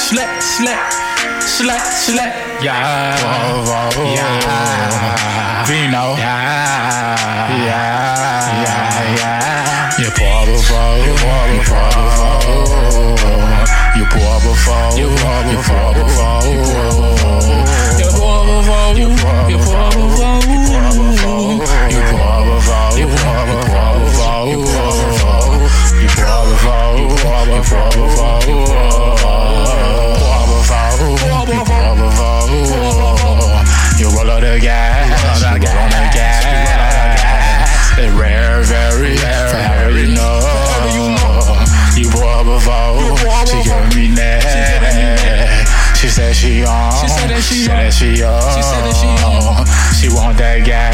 Slap, yeah, Vino, you powerful, you roll out the gas, it's rare, very rare, you know. You powerful, she giving me neck. She said she on, she said that she on. She want that gas,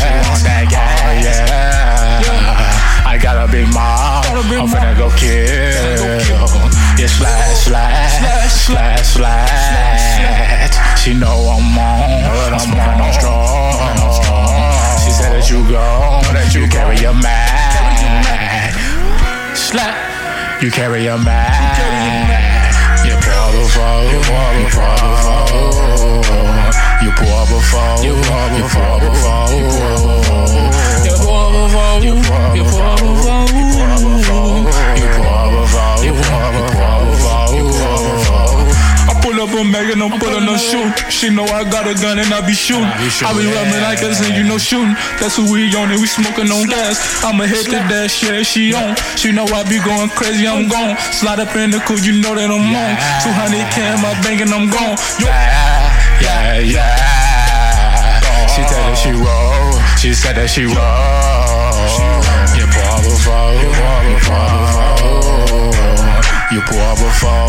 yeah. I got a big mouth, I'm finna go kill. Yeah, slash. She know I'm on, I'm strong. She said that you go, you carry your mag. Slap, you carry your mag. You're powerful. I'm making no pull no shoot. She know I got a gun and I be shooting. I be rubbing like us and you know shooting. That's who we on and we smoking on gas. I'ma hit the dash, yeah, she on. She know I be going crazy, I'm gone. Slide up in the coupe, you know that I'm on. 200K in my bank and I'm gone. Yeah. She said that she roll. She said that she roll. You're powerful. You powerful.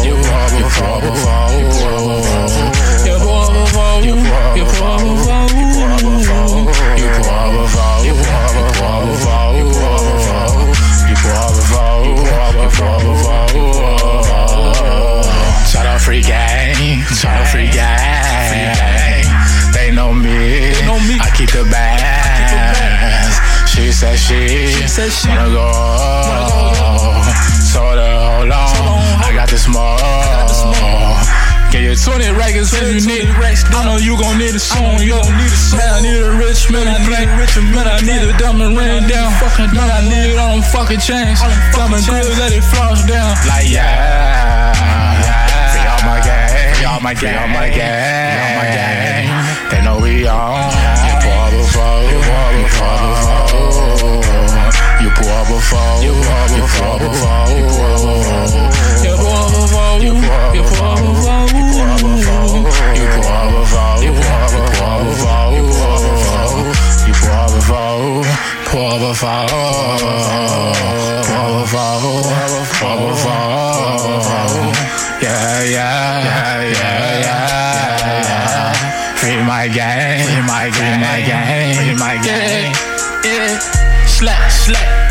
Shout out free gang. They know me. I keep the bands. She said she wanna go. So hold on, I got the smoke. Get you 20 records if you need it. I know you gon' need a song, yo. Man, I need a rich man, man, I need a diamond ring down. Man, I need all them fucking chains. Diamond grills, let it flash down. Like free all my gang. They know we on. You powerful. Free my gang. Yeah. Slap.